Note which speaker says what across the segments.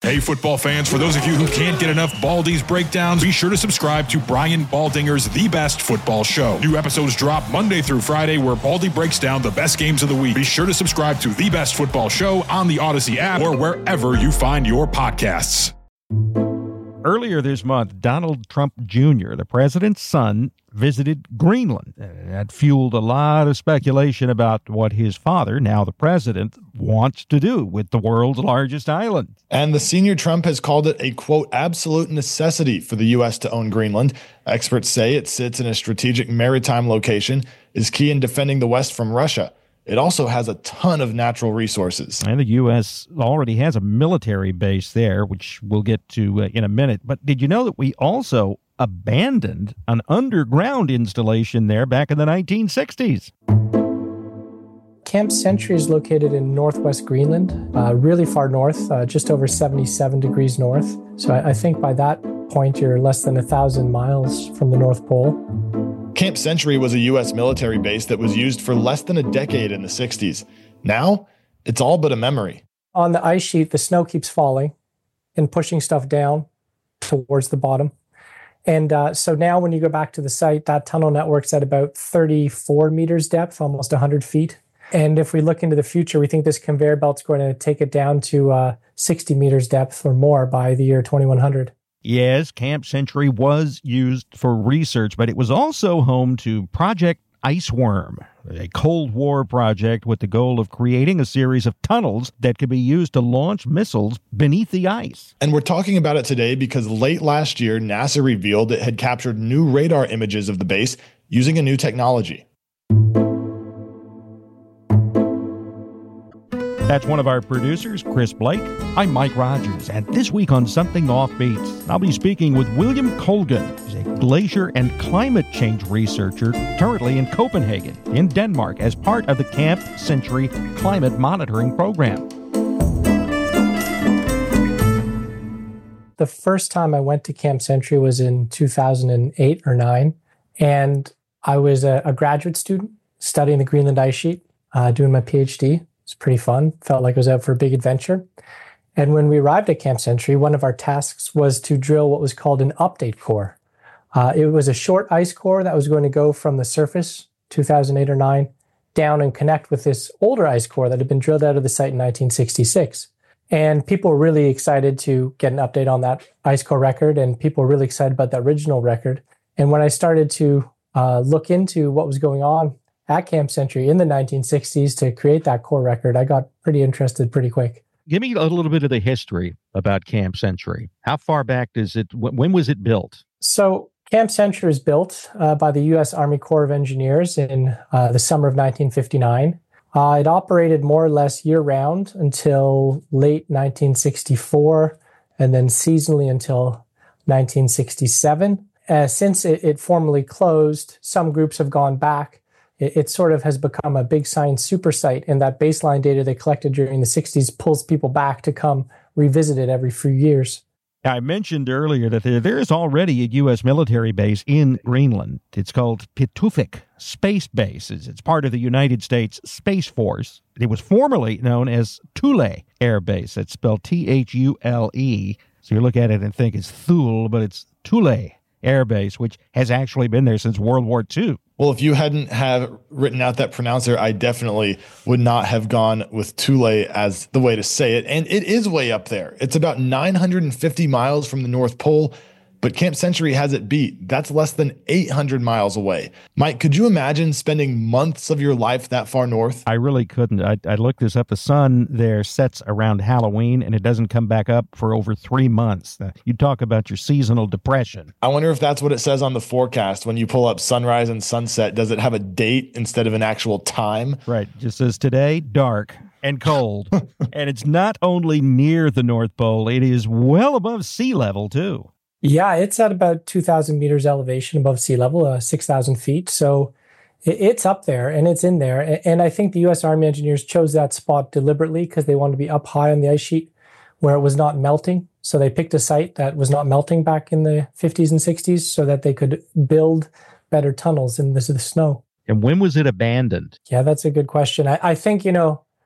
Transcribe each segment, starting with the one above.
Speaker 1: Hey, football fans, for those of you who can't get enough Baldy's breakdowns, be sure to subscribe to Brian Baldinger's The Best Football Show. New episodes drop Monday through Friday, where Baldy breaks down the best games of the week. Be sure to subscribe to The Best Football Show on the Odyssey app or wherever you find your podcasts.
Speaker 2: Earlier this month, Donald Trump Jr., the president's son, visited Greenland. That fueled a lot of speculation about what his father, now the president, wants to do with the world's largest island.
Speaker 3: And the senior Trump has called it a, quote, absolute necessity for the U.S. to own Greenland. Experts say it sits in a strategic maritime location, is key in defending the West from Russia. It also has a ton of natural resources.
Speaker 2: And the U.S. already has a military base there, which we'll get to in a minute. But did you know that we also abandoned an underground installation there back in the 1960s?
Speaker 4: Camp Century is located in northwest Greenland, really far north, just over 77 degrees north. So I think by that point, you're less than 1,000 miles from the North Pole.
Speaker 3: Camp Century was a U.S. military base that was used for less than a decade in the 60s. Now, it's all but a memory.
Speaker 4: On the ice sheet, the snow keeps falling and pushing stuff down towards the bottom. And so now when you go back to the site, that tunnel network's at about 34 meters depth, almost 100 feet. And if we look into the future, we think this conveyor belt's going to take it down to 60 meters depth or more by the year 2100.
Speaker 2: Yes, Camp Century was used for research, but it was also home to Project Iceworm, a Cold War project with the goal of creating a series of tunnels that could be used to launch missiles beneath the ice.
Speaker 3: And we're talking about it today because late last year, NASA revealed it had captured new radar images of the base using a new technology.
Speaker 2: That's one of our producers, Chris Blake. I'm Mike Rogers, and this week on Something Offbeat, I'll be speaking with William Colgan. He's a glacier and climate change researcher currently in Copenhagen, in Denmark, as part of the Camp Century Climate Monitoring Program.
Speaker 4: The first time I went to Camp Century was in 2008 or 9, and I was a graduate student studying the Greenland ice sheet, doing my PhD. It's pretty fun. Felt like I was out for a big adventure. And when we arrived at Camp Century, one of our tasks was to drill what was called an update core. It was a short ice core that was going to go from the surface, 2008 or 9, down and connect with this older ice core that had been drilled out of the site in 1966. And people were really excited to get an update on that ice core record, and people were really excited about the original record. And when I started to look into what was going on at Camp Century in the 1960s to create that core record, I got pretty interested pretty quick.
Speaker 2: Give me a little bit of the history about Camp Century. How far back does it, when was it built?
Speaker 4: So Camp Century was built by the U.S. Army Corps of Engineers in the summer of 1959. It operated more or less year-round until late 1964, and then seasonally until 1967. Since it formally closed, some groups have gone back. It sort of has become a big science super site, and that baseline data they collected during the 60s pulls people back to come revisit it every few years.
Speaker 2: I mentioned earlier that there is already a U.S. military base in Greenland. It's called Pituffik Space Base. It's part of the United States Space Force. It was formerly known as Thule Air Base. It's spelled Thule. So you look at it and think it's Thule, but it's Thule Air Base, which has actually been there since World War II.
Speaker 3: Well, if you hadn't have written out that pronouncer, I definitely would not have gone with Thule as the way to say it. And it is way up there. It's about 950 miles from the North Pole, but Camp Century has it beat. That's less than 800 miles away. Mike, could you imagine spending months of your life that far north?
Speaker 2: I really couldn't. I looked this up. The sun there sets around Halloween, and it doesn't come back up for over 3 months. You talk about your seasonal depression.
Speaker 3: I wonder if that's what it says on the forecast. When you pull up sunrise and sunset, does it have a date instead of an actual time?
Speaker 2: Right. It just says today, dark and cold. And it's not only near the North Pole, it is well above sea level, too.
Speaker 4: Yeah, it's at about 2,000 meters elevation above sea level, 6,000 feet. So it's up there and it's in there. And I think the U.S. Army engineers chose that spot deliberately because they wanted to be up high on the ice sheet where it was not melting. So they picked a site that was not melting back in the 50s and 60s so that they could build better tunnels in the snow.
Speaker 2: And when was it abandoned?
Speaker 4: Yeah, that's a good question. I think,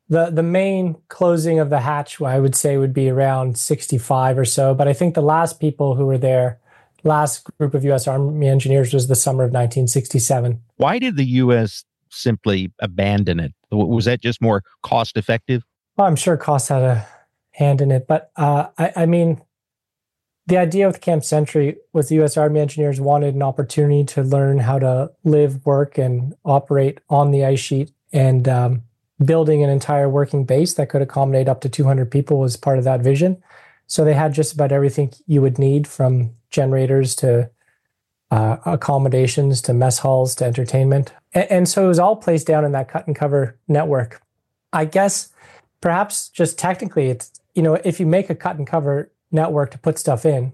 Speaker 4: The main closing of the hatch, I would say, would be around 65 or so. But I think the last people who were there, last group of U.S. Army engineers, was the summer of 1967.
Speaker 2: Why did the U.S. simply abandon it? Was that just more cost effective?
Speaker 4: Well, I'm sure cost had a hand in it. But I mean, the idea with Camp Century was the U.S. Army engineers wanted an opportunity to learn how to live, work, and operate on the ice sheet. And building an entire working base that could accommodate up to 200 people was part of that vision. So they had just about everything you would need, from generators to accommodations to mess halls to entertainment. And so it was all placed down in that cut and cover network. I guess perhaps just technically, it's, if you make a cut and cover network to put stuff in,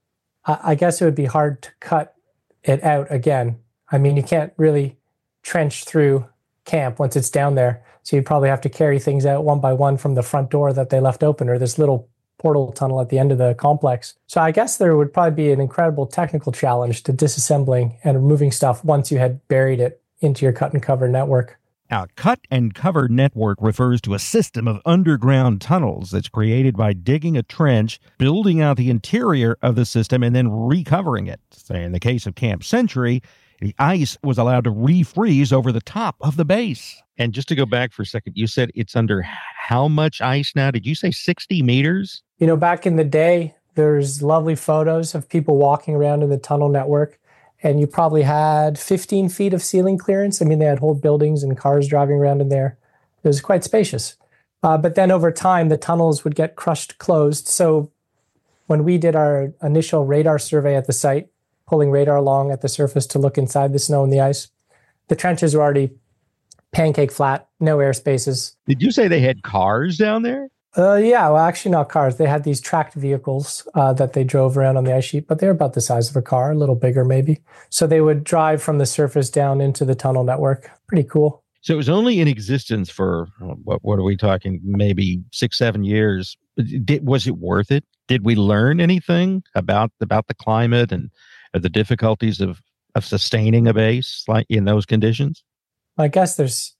Speaker 4: I guess it would be hard to cut it out again. I mean, you can't really trench through camp once it's down there. So you'd probably have to carry things out one by one from the front door that they left open, or this little portal tunnel at the end of the complex. So I guess there would probably be an incredible technical challenge to disassembling and removing stuff once you had buried it into your cut and cover network.
Speaker 2: Now, cut and cover network refers to a system of underground tunnels that's created by digging a trench, building out the interior of the system, and then recovering it. So in the case of Camp Century, the ice was allowed to refreeze over the top of the base. And just to go back for a second, you said it's under how much ice now? Did you say 60 meters?
Speaker 4: Back in the day, there's lovely photos of people walking around in the tunnel network, and you probably had 15 feet of ceiling clearance. I mean, they had whole buildings and cars driving around in there. It was quite spacious. But then over time, the tunnels would get crushed closed. So when we did our initial radar survey at the site, pulling radar along at the surface to look inside the snow and the ice, the trenches were already pancake flat, no air spaces.
Speaker 2: Did you say they had cars down there?
Speaker 4: Yeah, well, actually not cars. They had these tracked vehicles that they drove around on the ice sheet, but they were about the size of a car, a little bigger maybe. So they would drive from the surface down into the tunnel network. Pretty cool.
Speaker 2: So it was only in existence for, what are we talking, maybe 6-7 years. Was it worth it? Did we learn anything about the climate and the difficulties of sustaining a base like in those conditions?
Speaker 4: I guess there's,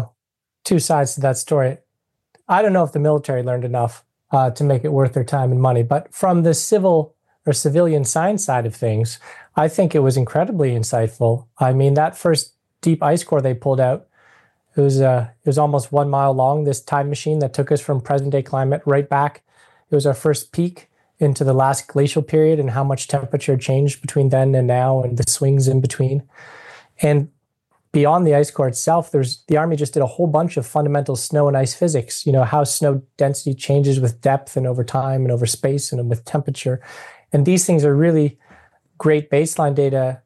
Speaker 4: two sides to that story. I don't know if the military learned enough to make it worth their time and money, but from the civil or civilian science side of things, I think it was incredibly insightful. I mean, that first deep ice core they pulled out, it was almost 1 mile long, this time machine that took us from present day climate right back. It was our first peek into the last glacial period and how much temperature changed between then and now and the swings in between. And beyond the ice core itself, the Army just did a whole bunch of fundamental snow and ice physics, how snow density changes with depth and over time and over space and with temperature. And these things are really great baseline data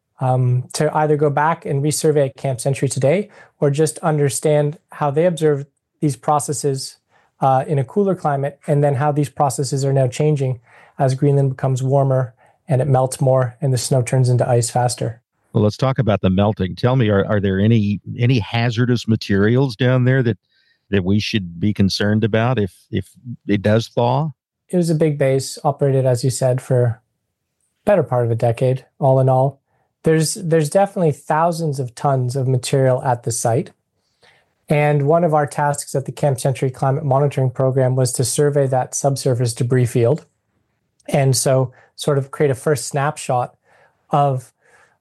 Speaker 4: to either go back and resurvey at Camp Century today or just understand how they observed these processes in a cooler climate, and then how these processes are now changing as Greenland becomes warmer and it melts more and the snow turns into ice faster.
Speaker 2: Well, let's talk about the melting. Tell me, are there any hazardous materials down there that we should be concerned about if it does thaw?
Speaker 4: It was a big base, operated, as you said, for better part of a decade, all in all. There's definitely thousands of tons of material at the site. And one of our tasks at the Camp Century Climate Monitoring Program was to survey that subsurface debris field. And so sort of create a first snapshot of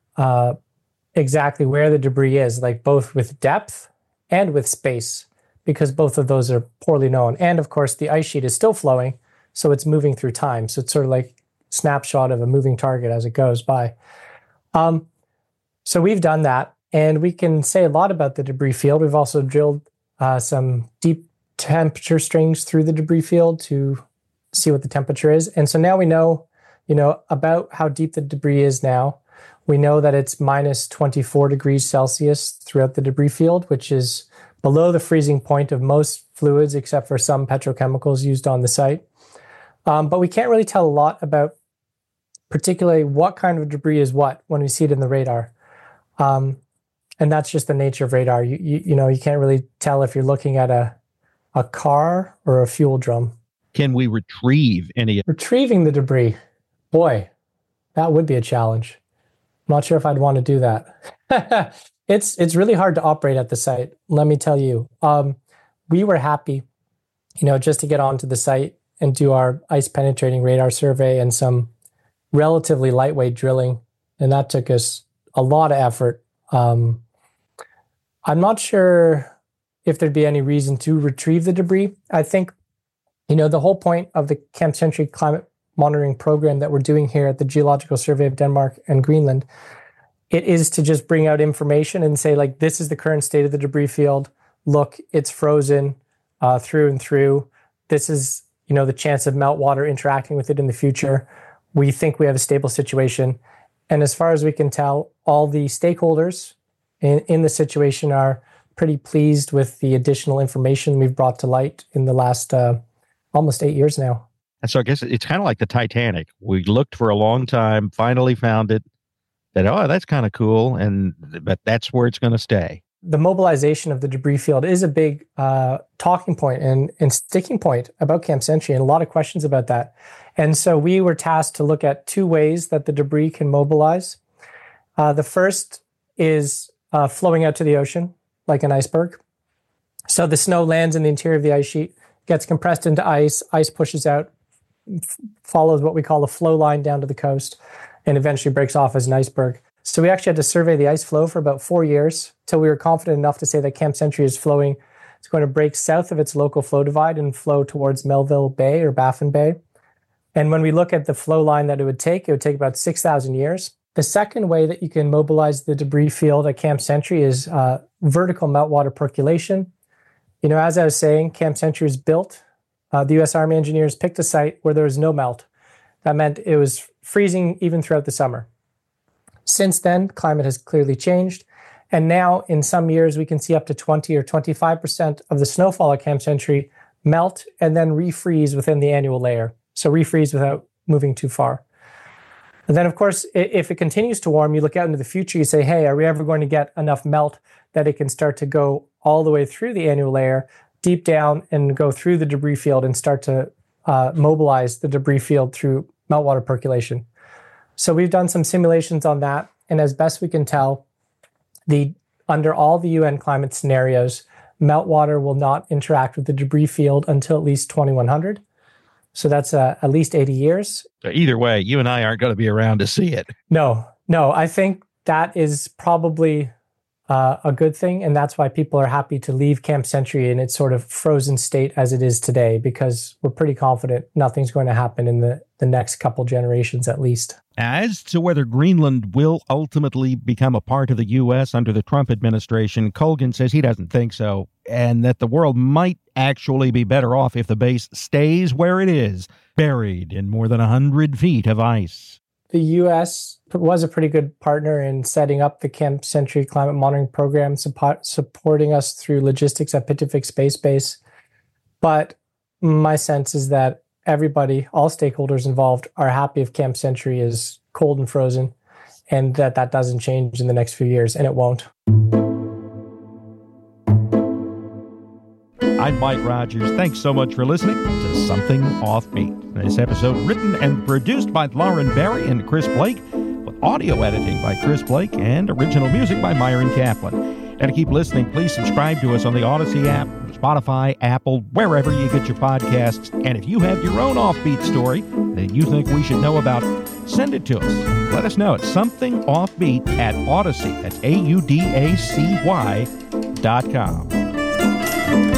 Speaker 4: exactly where the debris is, like both with depth and with space, because both of those are poorly known. And of course, the ice sheet is still flowing, so it's moving through time. So it's sort of like a snapshot of a moving target as it goes by. So we've done that, and we can say a lot about the debris field. We've also drilled some deep temperature strings through the debris field to see what the temperature is. And so now we know, about how deep the debris is now. We know that it's minus 24 degrees Celsius throughout the debris field, which is below the freezing point of most fluids, except for some petrochemicals used on the site. But we can't really tell a lot about particularly what kind of debris is what when we see it in the radar. And that's just the nature of radar. You can't really tell if you're looking at a car or a fuel drum.
Speaker 2: Can we retrieve any?
Speaker 4: Retrieving the debris. Boy, that would be a challenge. I'm not sure if I'd want to do that. It's really hard to operate at the site, let me tell you. we were happy, just to get onto the site and do our ice penetrating radar survey and some relatively lightweight drilling. And that took us a lot of effort. I'm not sure if there'd be any reason to retrieve the debris. I think, the whole point of the Camp Century climate monitoring program that we're doing here at the Geological Survey of Denmark and Greenland, it is to just bring out information and say, like, this is the current state of the debris field. Look, it's frozen through and through. This is, the chance of meltwater interacting with it in the future. We think we have a stable situation. And as far as we can tell, all the stakeholders in the situation are pretty pleased with the additional information we've brought to light in the last almost 8 years now.
Speaker 2: And so I guess it's kind of like the Titanic. We looked for a long time, finally found it, that's kind of cool, but that's where it's going to stay.
Speaker 4: The mobilization of the debris field is a big talking point and sticking point about Camp Century, and a lot of questions about that. And so we were tasked to look at two ways that the debris can mobilize. The first is flowing out to the ocean like an iceberg. So the snow lands in the interior of the ice sheet, gets compressed into ice pushes out, follows what we call a flow line down to the coast, and eventually breaks off as an iceberg. So we actually had to survey the ice flow for about 4 years till we were confident enough to say that Camp Century is flowing. It's going to break south of its local flow divide and flow towards Melville Bay or Baffin Bay. And when we look at the flow line that it would take about 6,000 years. The second way that you can mobilize the debris field at Camp Century is vertical meltwater percolation. As I was saying, Camp Century was built. The U.S. Army engineers picked a site where there was no melt. That meant it was freezing even throughout the summer. Since then, climate has clearly changed. And now, in some years, we can see up to 20 or 25% of the snowfall at Camp Century melt and then refreeze within the annual layer. So refreeze without moving too far. And then, of course, if it continues to warm, you look out into the future, you say, hey, are we ever going to get enough melt that it can start to go all the way through the annual layer, deep down, and go through the debris field and start to mobilize the debris field through meltwater percolation? So we've done some simulations on that. And as best we can tell, under all the UN climate scenarios, meltwater will not interact with the debris field until at least 2100. So that's at least 80 years.
Speaker 2: So either way, you and I aren't going to be around to see it.
Speaker 4: No, I think that is probably a good thing. And that's why people are happy to leave Camp Century in its sort of frozen state as it is today, because we're pretty confident nothing's going to happen in the next couple generations at least.
Speaker 2: As to whether Greenland will ultimately become a part of the U.S. under the Trump administration, Colgan says he doesn't think so, and that the world might actually be better off if the base stays where it is, buried in more than 100 feet of ice.
Speaker 4: The U.S. was a pretty good partner in setting up the Camp Century climate monitoring program, supporting us through logistics at Pituffik Space Base. But my sense is that everybody, all stakeholders involved, are happy if Camp Century is cold and frozen, and that doesn't change in the next few years, and it won't.
Speaker 2: I'm Mike Rogers. Thanks so much for listening to Something Offbeat. This episode written and produced by Lauren Barry and Chris Blake, with audio editing by Chris Blake and original music by Myron Kaplan. And to keep listening, please subscribe to us on the Odyssey app, Spotify, Apple, wherever you get your podcasts. And if you have your own offbeat story that you think we should know about, send it to us. Let us know at somethingoffbeat@Odyssey. That's AUDACY.com.